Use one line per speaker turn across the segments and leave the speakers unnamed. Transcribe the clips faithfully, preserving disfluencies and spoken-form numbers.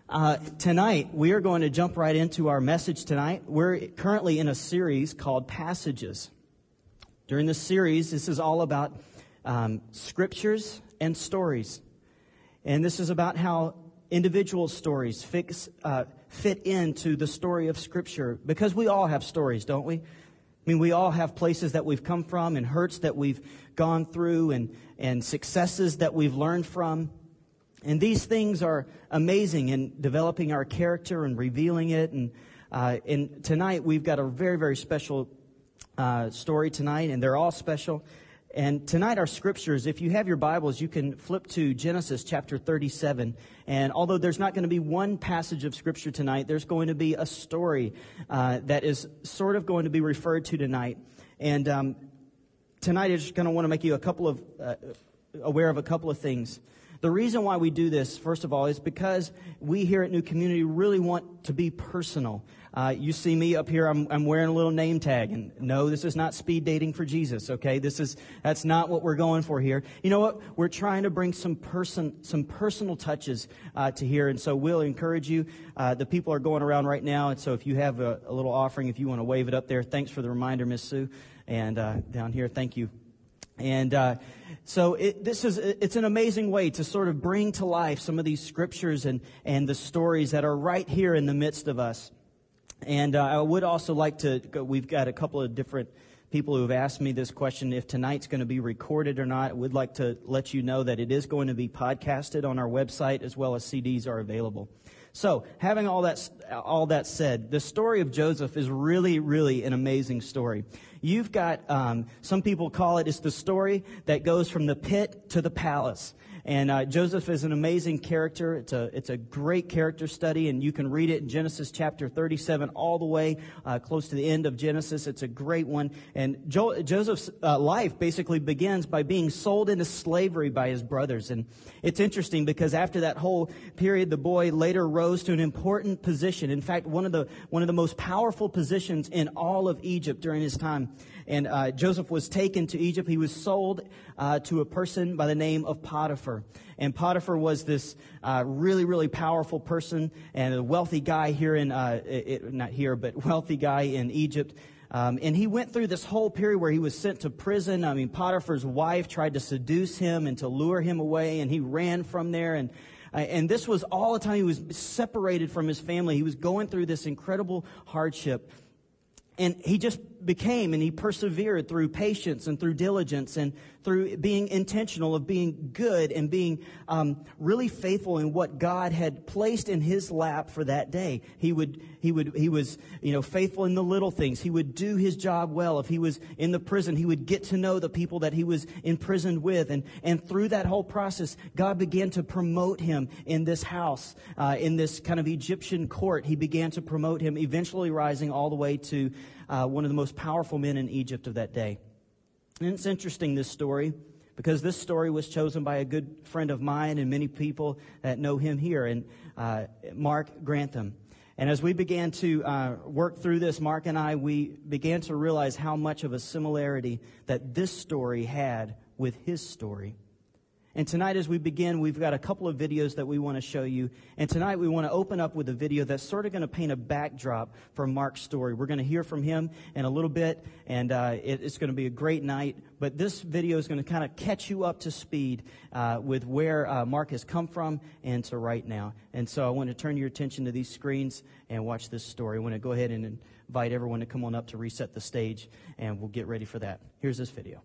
Uh, tonight, we are going to jump right into our message tonight. We're currently in a series called Passages. During this series, this is all about um, scriptures and stories. And this is about how individual stories fix, uh, fit into the story of Scripture. Because we all have stories, don't we? I mean, we all have places that we've come from and hurts that we've gone through and, and successes that we've learned from. And these things are amazing in developing our character and revealing it. And, uh, and tonight we've got a very, very special uh, story tonight, and they're all special. And tonight our scriptures, if you have your Bibles, you can flip to Genesis chapter thirty-seven. And although there's not going to be one passage of scripture tonight, there's going to be a story uh, that is sort of going to be referred to tonight. And um, tonight I'm just going to want to make you a couple of uh, aware of a couple of things. The reason why we do this, first of all, is because we here at New Community really want to be personal. Uh, you see me up here, I'm, I'm wearing a little name tag. And no, this is not speed dating for Jesus, okay? This is, that's not what we're going for here. You know what? We're trying to bring some person, some personal touches uh, to here. And so we'll encourage you. Uh, the people are going around right now. And so if you have a, a little offering, if you want to wave it up there, thanks for the reminder, Miss Sue. And uh, down here, thank you. And uh, so it, this is it's an amazing way to sort of bring to life some of these scriptures and, and the stories that are right here in the midst of us. And uh, I would also like to, go, we've got a couple of different people who have asked me this question, if tonight's going to be recorded or not. I would like to let you know that it is going to be podcasted on our website, as well as C Ds are available. So, having all that all that said, the story of Joseph is really, really an amazing story. You've got, um, some people call it, it's the story that goes from the pit to the palace. And uh, Joseph is an amazing character. It's a it's a great character study, and you can read it in Genesis chapter thirty-seven all the way uh, close to the end of Genesis. It's a great one. And jo- Joseph's uh, life basically begins by being sold into slavery by his brothers. And it's interesting because after that whole period, the boy later rose to an important position. In fact, one of the one of the most powerful positions in all of Egypt during his time. And uh, Joseph was taken to Egypt. He was sold uh, to a person by the name of Potiphar. And Potiphar was this uh, really, really powerful person and a wealthy guy here in, uh, it, not here, but wealthy guy in Egypt. Um, and he went through this whole period where he was sent to prison. I mean, Potiphar's wife tried to seduce him and to lure him away, and he ran from there. And uh, and this was all the time he was separated from his family. He was going through this incredible hardship. And he just became, and he persevered through patience and through diligence and through being intentional of being good and being um, really faithful in what God had placed in his lap for that day. He would, he would, he was, you know, faithful in the little things. He would do his job well. If he was in the prison, he would get to know the people that he was imprisoned with, and and through that whole process, God began to promote him in this house, uh, in this kind of Egyptian court. He began to promote him, eventually rising all the way to Uh, one of the most powerful men in Egypt of that day. And it's interesting, this story, because this story was chosen by a good friend of mine and many people that know him here, and uh, Mark Grantham. And as we began to uh, work through this, Mark and I, we began to realize how much of a similarity that this story had with his story. And tonight as we begin, we've got a couple of videos that we want to show you. And tonight we want to open up with a video that's sort of going to paint a backdrop for Mark's story. We're going to hear from him in a little bit, and uh, it, it's going to be a great night. But this video is going to kind of catch you up to speed uh, with where uh, Mark has come from and to right now. And so I want to turn your attention to these screens and watch this story. I want to go ahead and invite everyone to come on up to reset the stage, and we'll get ready for that. Here's this video.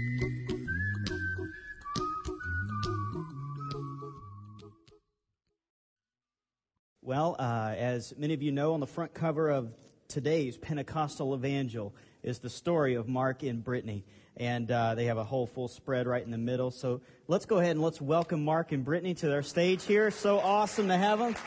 Well, uh, as many of you know, on the front cover of today's Pentecostal Evangel is the story of Mark and Brittany. And uh, they have a whole full spread right in the middle. So let's go ahead and let's welcome Mark and Brittany to their stage here. So awesome to have them.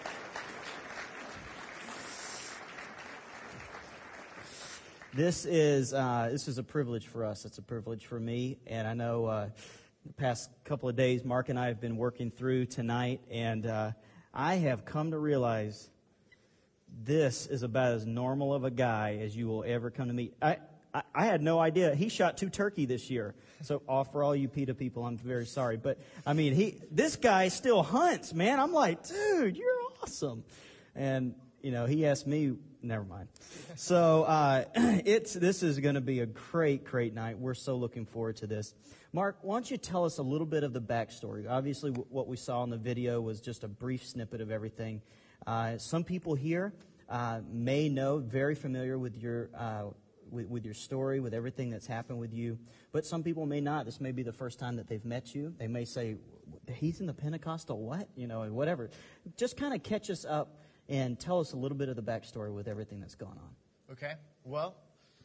This is uh, this is a privilege for us. It's a privilege for me. And I know uh, the past couple of days, Mark and I have been working through tonight, and uh, I have come to realize this is about as normal of a guy as you will ever come to meet. I, I, I had no idea. He shot two turkey this year. So, all for all you PETA people, I'm very sorry. But, I mean, he this guy still hunts, man. I'm like, dude, you're awesome. And, you know, he asked me, never mind. So, uh, it's this is going to be a great, great night. We're so looking forward to this. Mark, why don't you tell us a little bit of the backstory? Obviously, w- what we saw in the video was just a brief snippet of everything. Uh, some people here uh, may know, very familiar with your uh, with, with your story, with everything that's happened with you. But some people may not. This may be the first time that they've met you. They may say, he's in the Pentecostal what? You know, whatever. Just kind of catch us up and tell us a little bit of the backstory with everything that's gone on.
Okay. Well,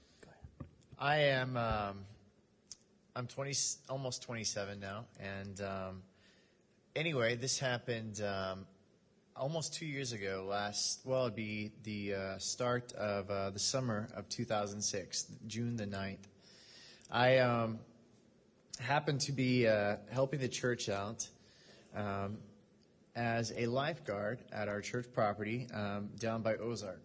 I am um, I'm twenty, almost twenty-seven now, and um, anyway, this happened um, almost two years ago. Last, well, it'd be the uh, start of uh, the summer of two thousand six, June the ninth. I um, happened to be uh, helping the church out um, as a lifeguard at our church property um, down by Ozark.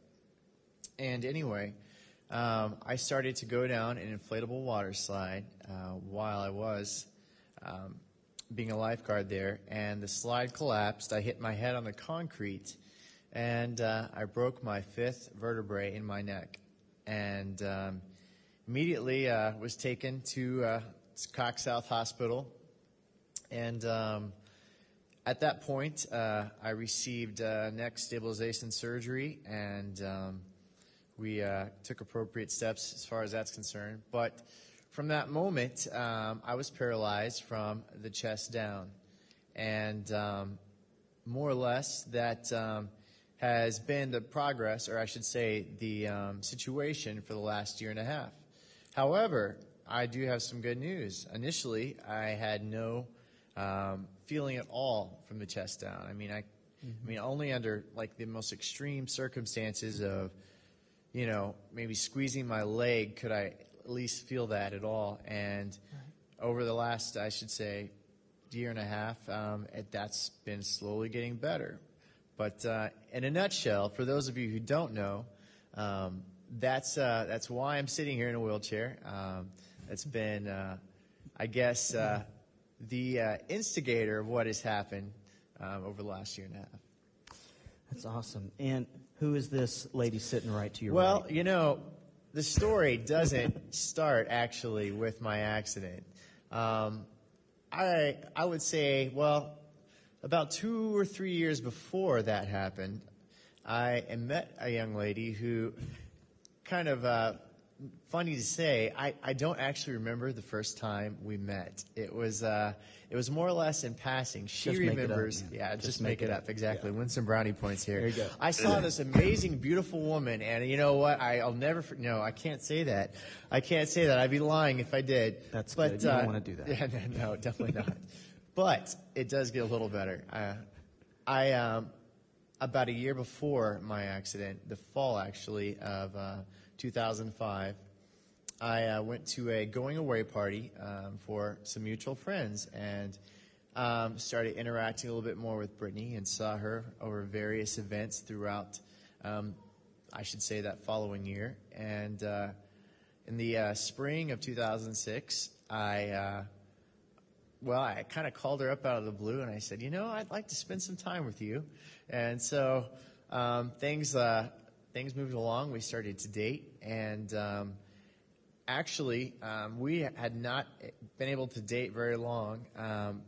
And anyway, um, I started to go down an inflatable water slide uh, while I was um, being a lifeguard there, and the slide collapsed. I hit my head on the concrete, and uh, I broke my fifth vertebrae in my neck. And um, immediately uh, was taken to uh, Cox South Hospital, and um, at that point, uh, I received uh, neck stabilization surgery, and um, we uh, took appropriate steps as far as that's concerned. But from that moment, um, I was paralyzed from the chest down. And um, more or less, that um, has been the progress, or I should say the um, situation for the last year and a half. However, I do have some good news. Initially, I had no um, feeling at all from the chest down. I mean, I, mm-hmm. I mean, only under like the most extreme circumstances of, you know, maybe squeezing my leg could I at least feel that at all. And right. over the last, I should say, year and a half, um, it, that's been slowly getting better. But uh, in a nutshell, for those of you who don't know, um, that's uh, that's why I'm sitting here in a wheelchair. Um, it's been, uh, I guess, uh, the uh, instigator of what has happened um, over the last year and a half.
That's awesome. And who is this lady sitting right to your
well,
right?
Well, you know, the story doesn't start actually with my accident. Um, I I would say, well, about two or three years before that happened, I met a young lady who, kind of uh, funny to say, I, I don't actually remember the first time we met. It was uh, it was more or less in passing. She
just
remembers,
up,
yeah, just,
just
make,
make
it
it
up,
up.
exactly.
Yeah.
Win some brownie points here.
There you go.
I saw this amazing, beautiful woman, and you know what? I, I'll never. No, I can't say that. I can't say that. I'd be lying if I did.
That's
but,
good. You
uh,
don't want to do that.
Yeah, no, no, definitely not. But it does get a little better. Uh, I um, about a year before my accident, the fall actually of uh, two thousand five, I uh, went to a going away party um, for some mutual friends and um, started interacting a little bit more with Brittany and saw her over various events throughout, um, I should say, that following year. And uh, in the uh, spring of two thousand six, I, uh, well, I kind of called her up out of the blue and I said, you know, I'd like to spend some time with you. And so um, things uh, things moved along. We started to date, and um, actually, um, we had not been able to date very long. Um,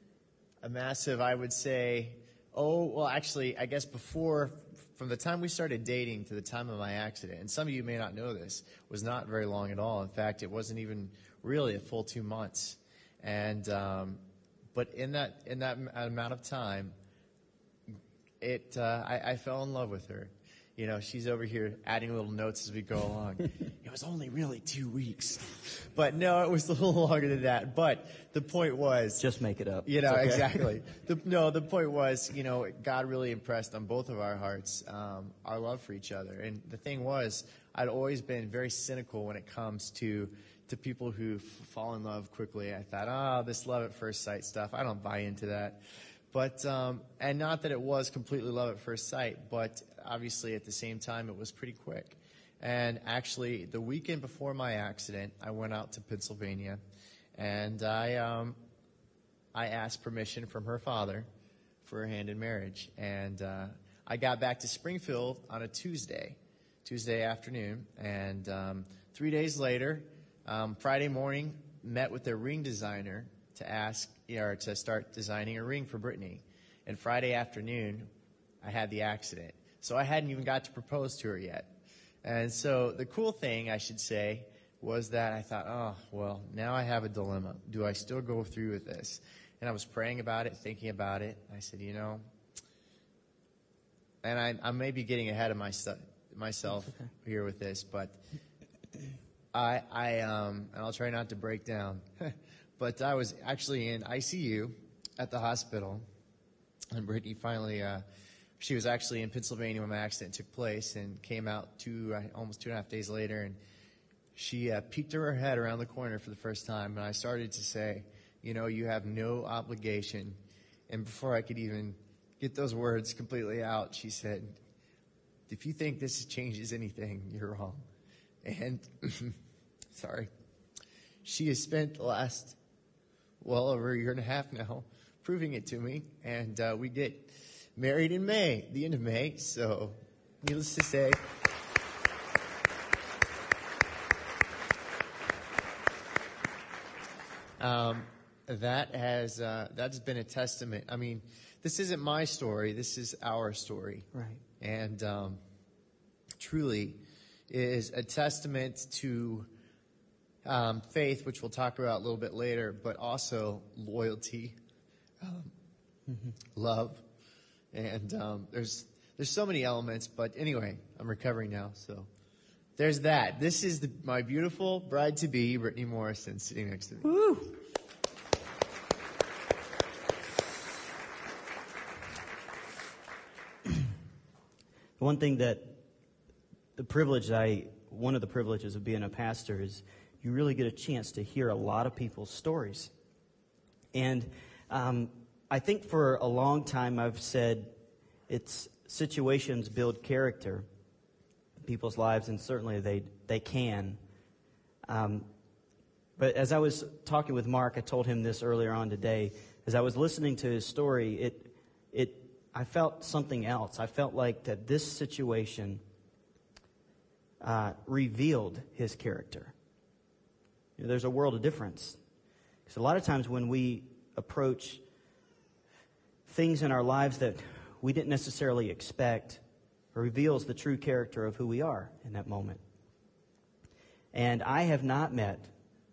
a massive, I would say, oh, well, actually, I guess before, from the time we started dating to the time of my accident, and some of you may not know this, was not very long at all. In fact, it wasn't even really a full two months. And um, but in that in that amount of time, it uh, I, I fell in love with her. You know, she's over here adding little notes as we go along. It was only really two weeks. But no, it was a little longer than that. But the point was...
Just make it up.
You know,
okay.
exactly. The, no, the point was, you know, God really impressed on both of our hearts um, our love for each other. And the thing was, I'd always been very cynical when it comes to, to people who f- fall in love quickly. I thought, oh, this love at first sight stuff, I don't buy into that. But, um, and not that it was completely love at first sight, but obviously at the same time it was pretty quick. And actually, the weekend before my accident, I went out to Pennsylvania, and I um, I asked permission from her father for her hand in marriage. And uh, I got back to Springfield on a Tuesday, Tuesday afternoon, and um, three days later, um, Friday morning, met with their ring designer to ask, or to start designing a ring for Brittany. And Friday afternoon, I had the accident. So I hadn't even got to propose to her yet. And so the cool thing, I should say, was that I thought, oh, well, now I have a dilemma. Do I still go through with this? And I was praying about it, thinking about it. I said, you know, and I, I may be getting ahead of my stu- myself okay. here with this, but I, I um, and I'll try not to break down, but I was actually in I C U at the hospital, and Brittany finally, uh, she was actually in Pennsylvania when my accident took place, and came out two, uh, almost two and a half days later, and she uh, peeked her head around the corner for the first time, and I started to say, you know, you have no obligation, and before I could even get those words completely out, she said, if you think this changes anything, you're wrong. And, sorry, she has spent the last, well, over a year and a half now, proving it to me. And uh, we get married in May, the end of May. So, needless to say, um, that has uh, that's been a testament. I mean, this isn't my story. This is our story.
Right.
And um, truly is a testament to um, faith, which we'll talk about a little bit later, but also loyalty, um, mm-hmm. love, and um, there's there's so many elements. But anyway, I'm recovering now, so there's that. This is the, my beautiful bride-to-be, Brittany Morrison, sitting next to me.
Woo! One thing that the privilege I, one of the privileges of being a pastor is you really get a chance to hear a lot of people's stories. And um, I think for a long time I've said it's situations build character in people's lives, and certainly they, they can. Um, but as I was talking with Mark, I told him this earlier on today, as I was listening to his story, it it I felt something else. I felt like that this situation uh, revealed his character. You know, there's a world of difference. Because a lot of times when we approach things in our lives that we didn't necessarily expect, it reveals the true character of who we are in that moment. And I have not met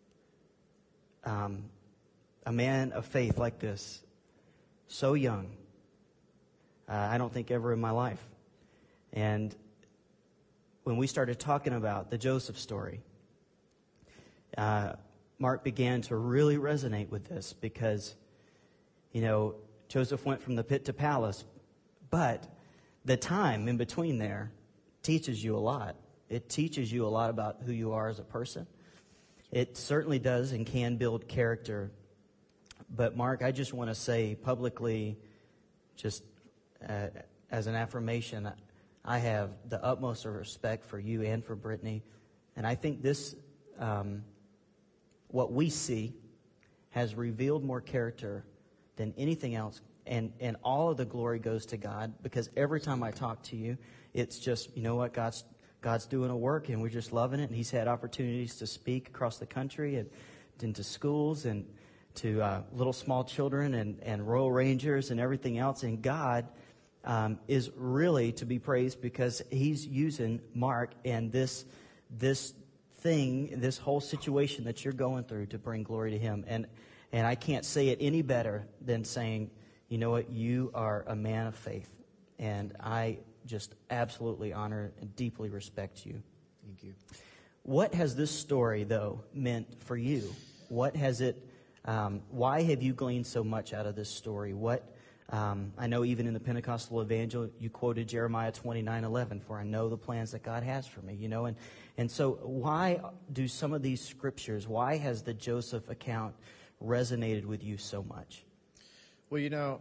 um, a man of faith like this, so young. Uh, I don't think ever in my life. And when we started talking about the Joseph story, uh, Mark began to really resonate with this because, you know, Joseph went from the pit to palace, but the time in between there teaches you a lot. It teaches you a lot about who you are as a person. It certainly does and can build character. But Mark, I just want to say publicly, just uh, as an affirmation, I have the utmost of respect for you and for Brittany. And I think this, um, what we see, has revealed more character than anything else. And, and all of the glory goes to God, because every time I talk to you, it's just, you know what, God's God's doing a work, and we're just loving it. And he's had opportunities to speak across the country and into schools and to uh, little small children and, and Royal Rangers and everything else. And God um, is really to be praised, because he's using Mark and this this thing, this whole situation that you're going through, to bring glory to him. And and I can't say it any better than saying, you know what, you are a man of faith. And I just absolutely honor and deeply respect you.
Thank you.
What has this story, though, meant for you? What has it, um, why have you gleaned so much out of this story? What, um, I know even in the Pentecostal Evangel, you quoted Jeremiah twenty-nine eleven, for I know the plans that God has for me, you know, and, and so why do some of these scriptures, why has the Joseph account resonated with you so much?
Well, you know,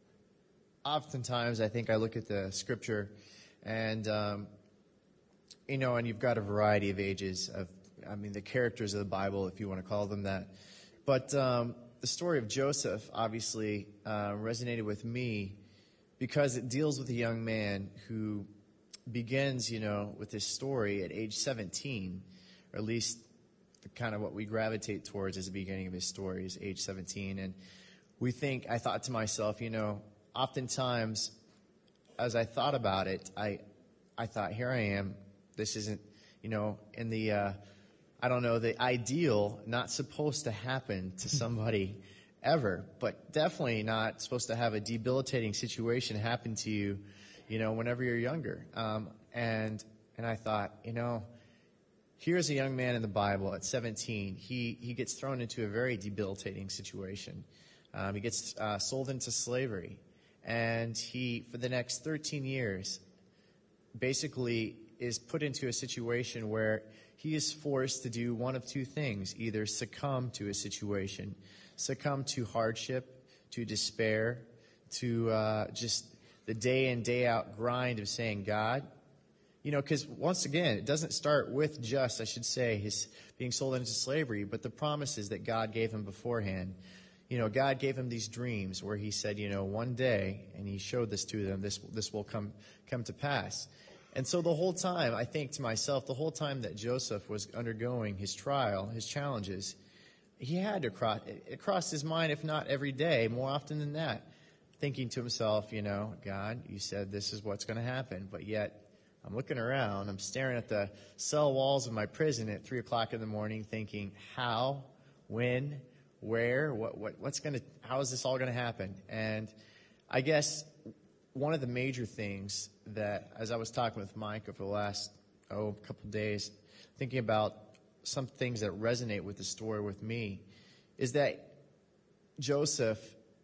oftentimes I think I look at the scripture, and um, you know, and you've got a variety of ages of, I mean, the characters of the Bible, if you want to call them that. But um, the story of Joseph obviously uh, resonated with me because it deals with a young man who begins, you know, with his story at age seventeen, or at least the kind of what we gravitate towards as the beginning of his story is age seventeen. And we think, I thought to myself, you know, oftentimes as I thought about it, I, I thought, here I am. This isn't, you know, in the, uh, I don't know, the ideal, not supposed to happen to somebody ever, but definitely not supposed to have a debilitating situation happen to you, you know, whenever you're younger. Um, and, and I thought, you know, here's a young man in the Bible at seventeen. He, he gets thrown into a very debilitating situation. Um, he gets uh, sold into slavery. And he, for the next thirteen years, basically is put into a situation where he is forced to do one of two things: either succumb to a situation, succumb to hardship, to despair, to uh, just the day in, day out grind of saying, God, you know, because once again, it doesn't start with just, I should say, his being sold into slavery, but the promises that God gave him beforehand. You know, God gave him these dreams where he said, you know, one day, and he showed this to them, this this will come come to pass. And so the whole time, I think to myself, the whole time that Joseph was undergoing his trial, his challenges, he had to cross, it crossed his mind, if not every day, more often than that, thinking to himself, you know, God, you said this is what's going to happen, but yet I'm looking around, I'm staring at the cell walls of my prison at three o'clock in the morning thinking, how, when, where, what, what, what's going to, how is this all going to happen? And I guess one of the major things that, as I was talking with Mike over the last, oh, couple of days, thinking about some things that resonate with the story with me, is that Joseph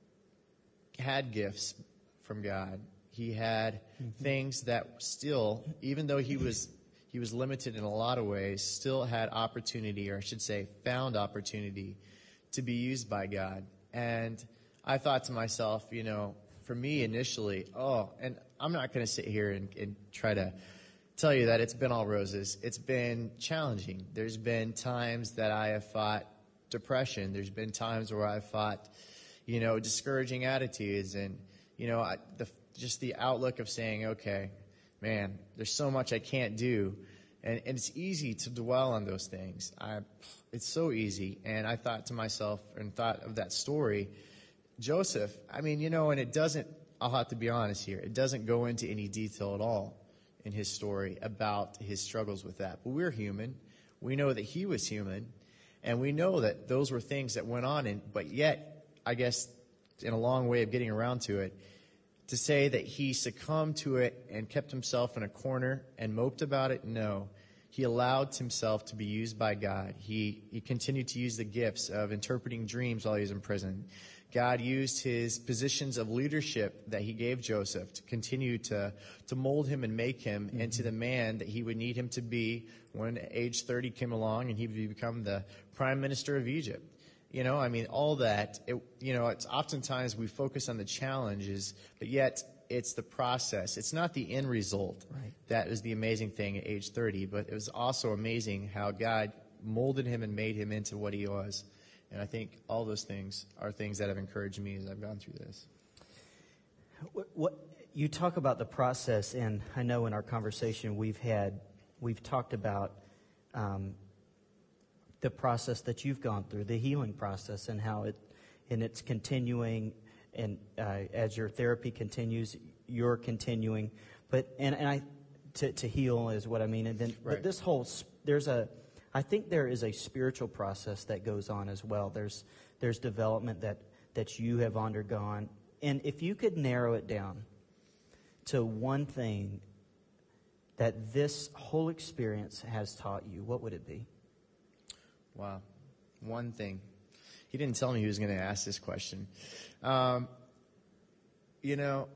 had gifts from God. He had mm-hmm. things that still, even though he was he was limited in a lot of ways, still had opportunity, or I should say, found opportunity to be used by God. And I thought to myself, you know, for me initially, oh, and I'm not going to sit here and, and try to tell you that it's been all roses. It's been challenging. There's been times that I have fought depression. There's been times where I've fought, you know, discouraging attitudes, and, you know, I, the, just the outlook of saying, okay, man, there's so much I can't do. And, and it's easy to dwell on those things. I, it's so easy. And I thought to myself, and thought of that story, Joseph, I mean, you know, and it doesn't, I'll have to be honest here, it doesn't go into any detail at all in his story about his struggles with that. But we're human. We know that he was human. And we know that those were things that went on. And, but yet, I guess, in a long way of getting around to it, to say that he succumbed to it and kept himself in a corner and moped about it, no. He allowed himself to be used by God. He, he continued to use the gifts of interpreting dreams while he was in prison. God used his positions of leadership that he gave Joseph to continue to, to mold him and make him mm-hmm. into the man that he would need him to be when age thirty came along and he would become the prime minister of Egypt. You know, I mean, all that, it, you know, it's oftentimes we focus on the challenges, but yet it's the process. It's not the end result.
Right.
That is the amazing thing at age thirty, but it was also amazing how God molded him and made him into what he was. And I think all those things are things that have encouraged me as I've gone through this.
What, what you talk about the process, and I know in our conversation we've had, we've talked about um, the process that you've gone through, the healing process, and how it, and it's continuing, and uh, as your therapy continues, you're continuing. But and, and I, to, to heal is what I mean. And then,
right.
but this whole there's a. I think there is a spiritual process that goes on as well. There's there's development that, that you have undergone. And if you could narrow it down to one thing that this whole experience has taught you, what would it be?
Wow. One thing. He didn't tell me he was going to ask this question. Um, you know,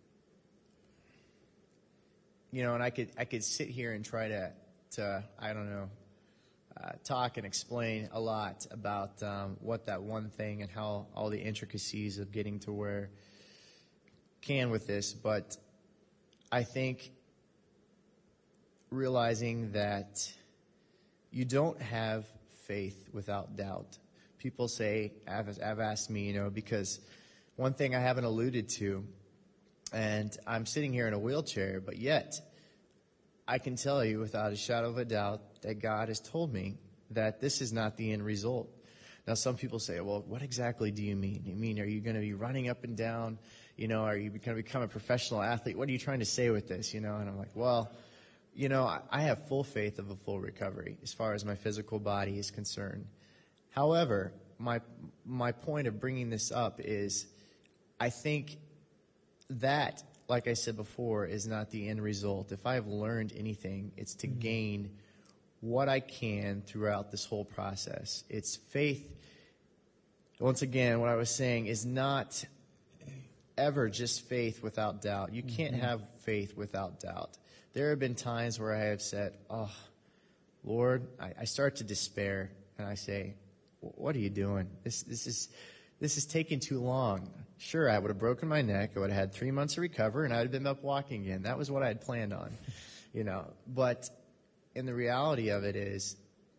you know, and I could I could sit here and try to, to I don't know, Uh, talk and explain a lot about um, what that one thing and how all the intricacies of getting to where can with this. But I think realizing that you don't have faith without doubt. People say, have, have asked me, you know, because one thing I haven't alluded to, and I'm sitting here in a wheelchair, but yet I can tell you without a shadow of a doubt that God has told me that this is not the end result. Now, some people say, well, what exactly do you mean? You mean, are you going to be running up and down? You know, are you going to become a professional athlete? What are you trying to say with this? You know, and I'm like, well, you know, I, I have full faith of a full recovery as far as my physical body is concerned. However, my my point of bringing this up is I think that, like I said before, is not the end result. If I have learned anything, it's to gain what I can throughout this whole process. It's faith. Once again, what I was saying is not ever just faith without doubt. You can't mm-hmm. have faith without doubt. There have been times where I have said, oh, Lord, I, I start to despair, and I say, what are you doing? This, this is this is taking too long. Sure, I would have broken my neck. I would have had three months to recover, and I would have been up walking again. That was what I had planned on, you know. But and the reality of it is,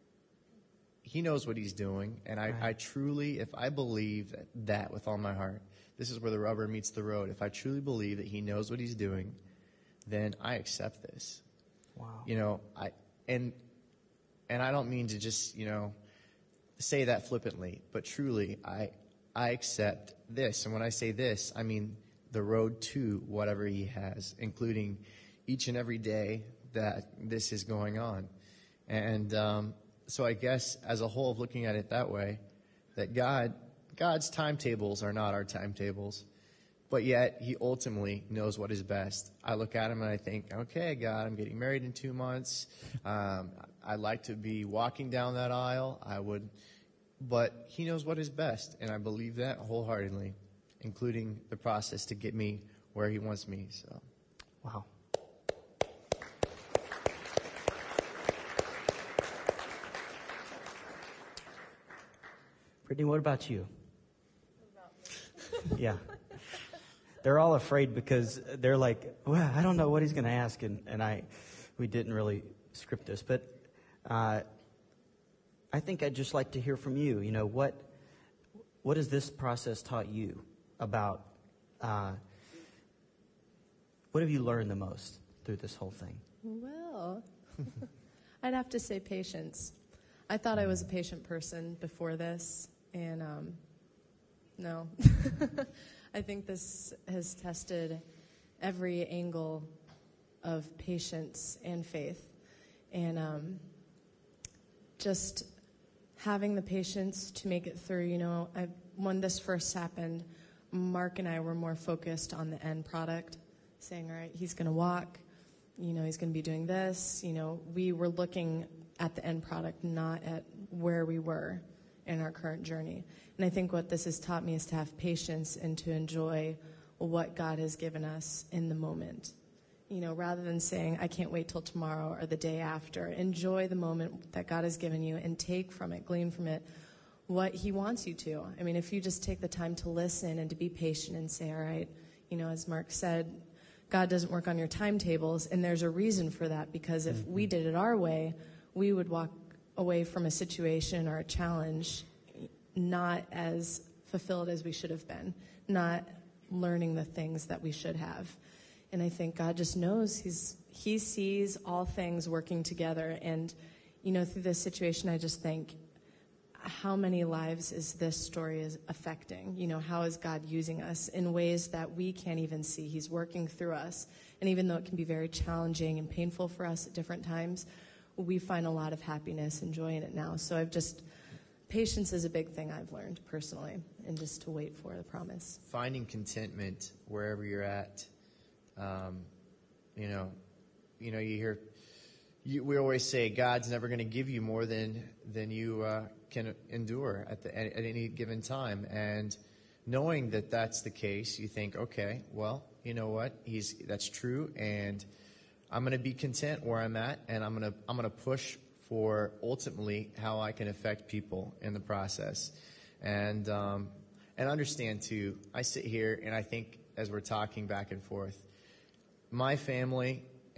he knows what he's doing, and I, right. I truly, if I believe that, that with all my heart, this is where the rubber meets the road. If I truly believe that he knows what he's doing, then I accept this.
Wow.
You know, I and and I don't mean to just, you know, say that flippantly, but truly, I I accept this. And when I say this, I mean the road to whatever he has, including each and every day that this is going on. And um, so I guess as a whole, looking at it that way, that God, God's timetables are not our timetables, but yet he ultimately knows what is best. I look at him and I think, okay, God, I'm getting married in two months. Um, I'd like to be walking down that aisle. I would, but he knows what is best, and I believe that wholeheartedly, including the process to get me where he wants me. So,
wow. Brittany, what about you? Yeah. They're all afraid because they're like, well, I don't know what he's going to ask, and, and I, we didn't really script this, but uh, I think I'd just like to hear from you. You know, what what has this process taught you about, uh, what have you learned the most through this whole thing?
Well, I'd have to say patience. I thought I was a patient person before this, and um, no. I think this has tested every angle of patience and faith. And um, just having the patience to make it through, you know, I, when this first happened, Mark and I were more focused on the end product, saying, all right, he's going to walk, you know, he's going to be doing this. You know, we were looking at the end product, not at where we were in our current journey. And I think what this has taught me is to have patience and to enjoy what God has given us in the moment. You know, rather than saying, I can't wait till tomorrow or the day after. Enjoy the moment that God has given you and take from it, glean from it what he wants you to. I mean, if you just take the time to listen and to be patient and say, all right, you know, as Mark said, God doesn't work on your timetables, and there's a reason for that, because if we did it our way, we would walk away from a situation or a challenge not as fulfilled as we should have been, not learning the things that we should have. And I think God just knows he's he sees all things working together. And, you know, through this situation, I just think, how many lives is this story is affecting? You know, how is God using us in ways that we can't even see? He's working through us. And even though it can be very challenging and painful for us at different times, we find a lot of happiness and joy in it now. So I've just, patience is a big thing I've learned personally, and just to wait for the promise.
Finding contentment wherever you're at. Um, you know, you know, you hear, you, we always say God's never going to give you more than than you uh, can endure at the at any given time. And knowing that that's the case, you think, okay, well, you know what, he's that's true, and I'm going to be content where I'm at, and I'm going to I'm going to push for ultimately how I can affect people in the process, and um, and understand too. I sit here and I think as we're talking back and forth, my family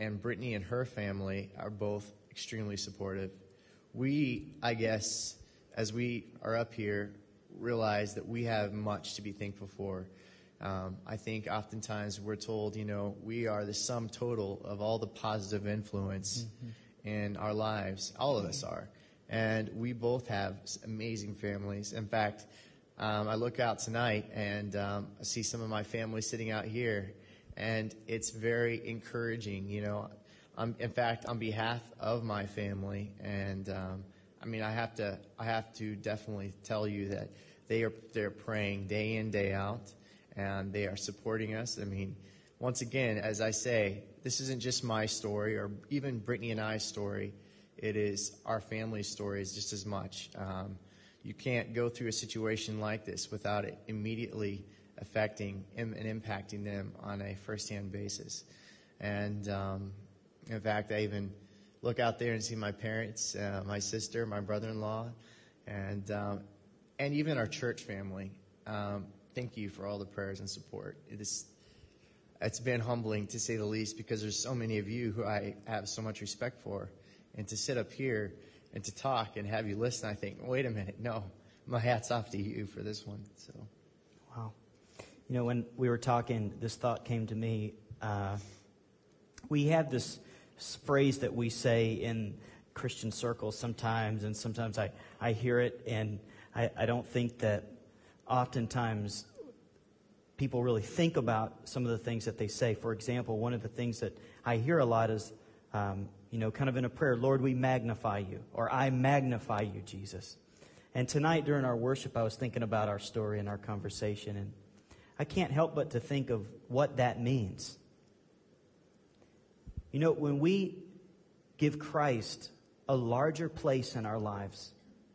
and Brittany and her family are both extremely supportive. We, I guess, as we are up here, realize that we have much to be thankful for. Um, I think oftentimes we're told, you know, we are the sum total of all the positive influence mm-hmm. in our lives. All of us are. And we both have amazing families. In fact, um, I look out tonight and um, I see some of my family sitting out here, and it's very encouraging, you know. Um, in fact, on behalf of my family, and um, I mean, I have to, I have to definitely tell you that they are, they're praying day in, day out, and they are supporting us. I mean, once again, as I say, this isn't just my story or even Brittany and I's story. It is our family's stories just as much. Um, you can't go through a situation like this without it immediately affecting and impacting them on a first-hand basis. And um, in fact, I even look out there and see my parents, uh, my sister, my brother-in-law, and um, and even our church family. Um, thank you for all the prayers and support. It is, it's been humbling, to say the least, because there's so many of you who I have so much respect for. And to sit up here and to talk and have you listen, I think, wait a minute, no, my hat's off to you for this one. So,
wow. You know, when we were talking, this thought came to me. Uh, we have this phrase that we say in Christian circles sometimes, and sometimes I, I hear it, and I, I don't think that oftentimes people really think about some of the things that they say. For example, one of the things that I hear a lot is, um, you know, kind of in a prayer, Lord, we magnify you, or I magnify you, Jesus. And tonight during our worship, I was thinking about our story and our conversation, and I can't help but to think of what that means. You know, when we give Christ a larger place in our lives,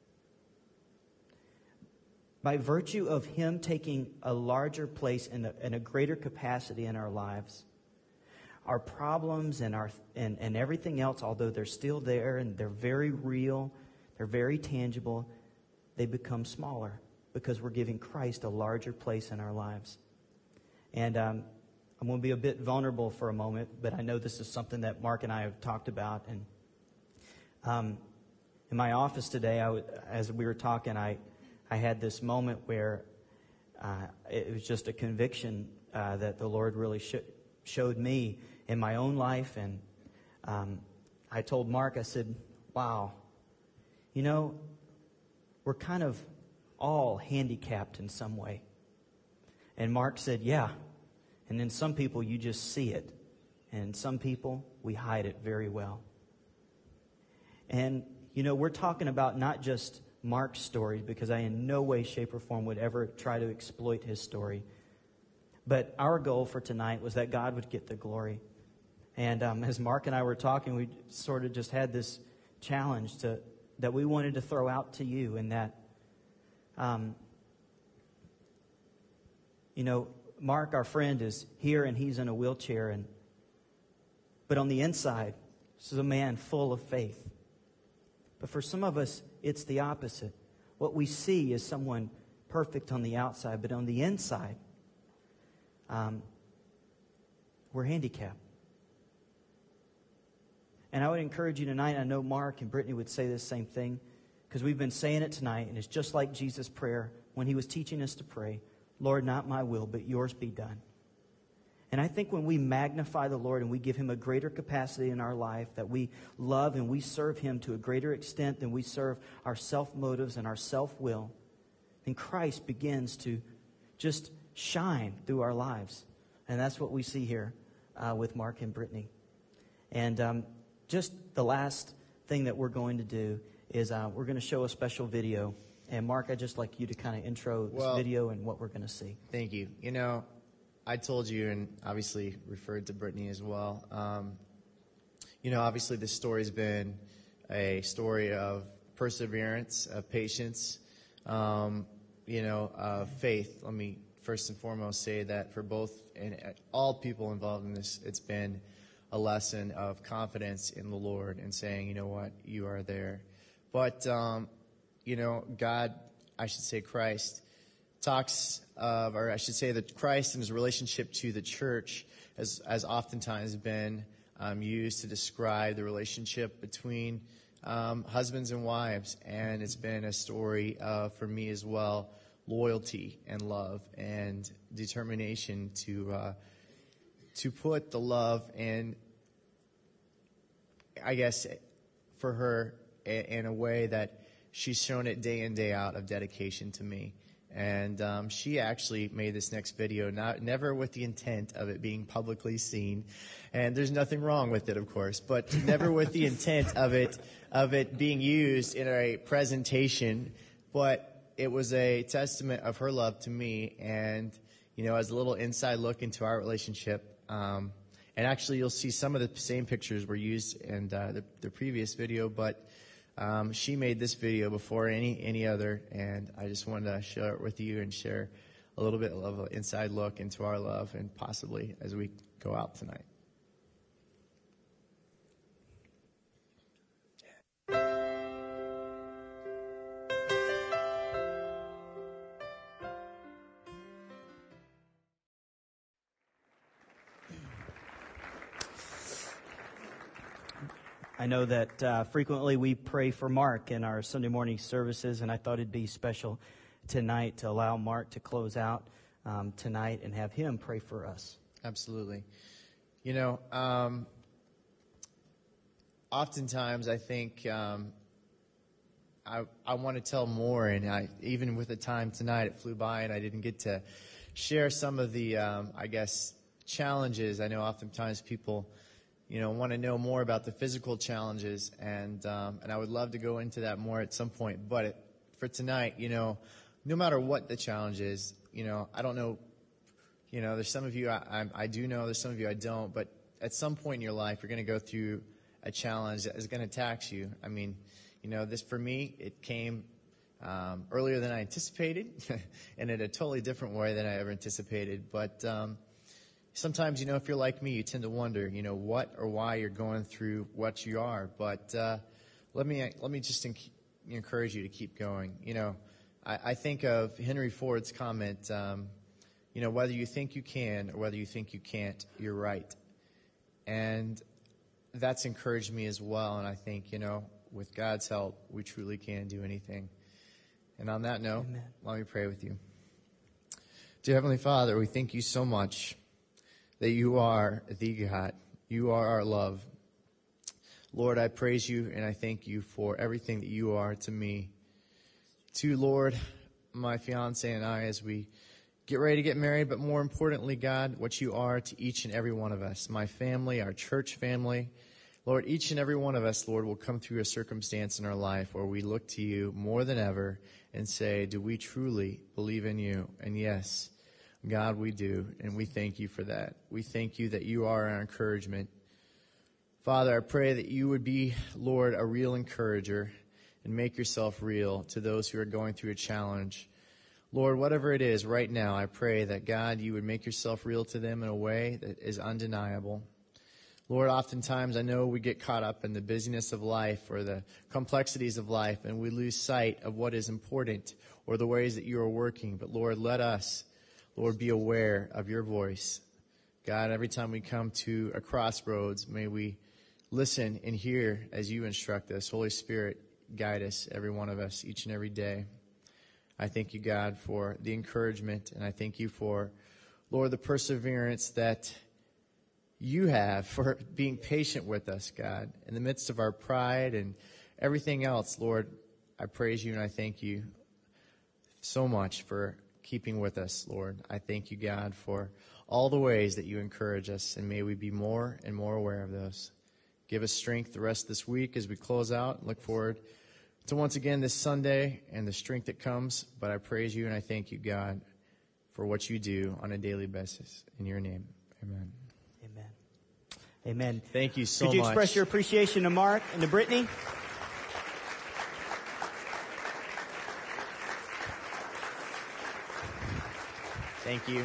by virtue of Him taking a larger place and a, and a greater capacity in our lives, our problems and our and, and everything else, although they're still there and they're very real, they're very tangible, they become smaller because we're giving Christ a larger place in our lives. And um, I'm going to be a bit vulnerable for a moment, but I know this is something that Mark and I have talked about. And um, in my office today, I w- as we were talking, I I had this moment where uh, it was just a conviction uh, that the Lord really sh- showed me in my own life. And um, I told Mark, I said, wow, you know, we're kind of all handicapped in some way. And Mark said, yeah. And then some people, you just see it. And some people, we hide it very well. And, you know, we're talking about not just Mark's story, because I in no way, shape, or form would ever try to exploit his story. But our goal for tonight was that God would get the glory. And um, as Mark and I were talking, we sort of just had this challenge to that we wanted to throw out to you, and that, um, you know, Mark, our friend, is here and he's in a wheelchair, and but on the inside, this is a man full of faith. But for some of us, it's the opposite. What we see is someone perfect on the outside, but on the inside, um, we're handicapped. And I would encourage you tonight, I know Mark and Brittany would say the same thing, because we've been saying it tonight, and it's just like Jesus' prayer when he was teaching us to pray, Lord, not my will, but yours be done. And I think when we magnify the Lord and we give him a greater capacity in our life, that we love and we serve him to a greater extent than we serve our self-motives and our self-will, then Christ begins to just shine through our lives. And that's what we see here uh, with Mark and Brittany. And um, just the last thing that we're going to do is uh, we're going to show a special video. And Mark, I'd just like you to kind of intro this
well,
video and what we're going to see.
Thank you. You know, I told you, and obviously referred to Brittany as well, um, you know, obviously this story's been a story of perseverance, of patience, um, you know, of faith. Let me first and foremost say that for both and all people involved in this, it's been a lesson of confidence in the Lord and saying, you know what, you are there. But, um, you know, God, I should say Christ, talks of, or I should say that Christ and his relationship to the church has, has oftentimes been um, used to describe the relationship between um, husbands and wives. And it's been a story uh, for me as well, loyalty and love and determination to uh, to put the love and, I guess, for her in a way that she's shown it day in, day out of dedication to me. And um, she actually made this next video, not never with the intent of it being publicly seen. And there's nothing wrong with it, of course, but never with the intent of it of it being used in a presentation. But it was a testament of her love to me, and you know, as a little inside look into our relationship. Um, and actually, you'll see some of the same pictures were used in uh, the, the previous video, but um, she made this video before any any other, and I just wanted to share it with you and share a little bit of an inside look into our love, and possibly as we go out tonight.
I know that uh, frequently we pray for Mark in our Sunday morning services, and I thought it'd be special tonight to allow Mark to close out um, tonight and have him pray for us.
Absolutely. You know, um, oftentimes I think um, I, I want to tell more, and I, even with the time tonight, it flew by, and I didn't get to share some of the, um, I guess, challenges. I know oftentimes people, you know, want to know more about the physical challenges, and um, and I would love to go into that more at some point. But it, for tonight, you know, no matter what the challenge is, you know, I don't know, you know, there's some of you I, I, I do know, there's some of you I don't, but at some point in your life, you're going to go through a challenge that is going to tax you. I mean, you know, this for me, it came um, earlier than I anticipated, and in a totally different way than I ever anticipated. But um, sometimes, you know, if you're like me, you tend to wonder, you know, what or why you're going through what you are. But uh, let me let me just enc- encourage you to keep going. You know, I, I think of Henry Ford's comment, um, you know, whether you think you can or whether you think you can't, you're right. And that's encouraged me as well. And I think, you know, with God's help, we truly can do anything. And on that note, Amen. Let me pray with you. Dear Heavenly Father, we thank you so much that you are the God. You are our love. Lord, I praise you and I thank you for everything that you are to me. To, Lord, my fiance and I, as we get ready to get married, but more importantly, God, what you are to each and every one of us, my family, our church family. Lord, each and every one of us, Lord, will come through a circumstance in our life where we look to you more than ever and say, do we truly believe in you? And yes, God, we do, and we thank you for that. We thank you that you are our encouragement. Father, I pray that you would be, Lord, a real encourager and make yourself real to those who are going through a challenge. Lord, whatever it is right now, I pray that, God, you would make yourself real to them in a way that is undeniable. Lord, oftentimes I know we get caught up in the busyness of life or the complexities of life, and we lose sight of what is important or the ways that you are working. But, Lord, let us, Lord, be aware of your voice. God, every time we come to a crossroads, may we listen and hear as you instruct us. Holy Spirit, guide us, every one of us, each and every day. I thank you, God, for the encouragement, and I thank you for, Lord, the perseverance that you have for being patient with us, God, in the midst of our pride and everything else. Lord, I praise you and I thank you so much for keeping with us, Lord. I thank you, God, for all the ways that you encourage us, and may we be more and more aware of those. Give us strength the rest of this week as we close out. Look forward to once again this Sunday and the strength that comes. But I praise you and I thank you, God, for what you do on a daily basis. In your name, amen.
Amen. Amen.
Thank you so
much. Could you
much.
express your appreciation to Mark and to Brittany? Thank you.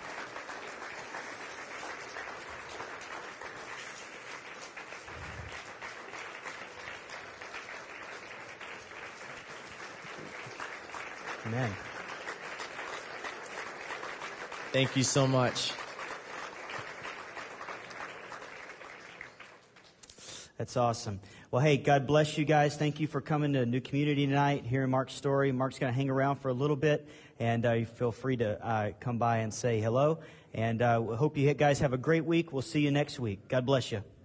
Amen.
Thank you so much.
That's awesome. Well, hey, God bless you guys. Thank you for coming to New Community tonight, hearing Mark's story. Mark's going to hang around for a little bit, and uh, you feel free to uh, come by and say hello. And uh, we hope you guys have a great week. We'll see you next week. God bless you.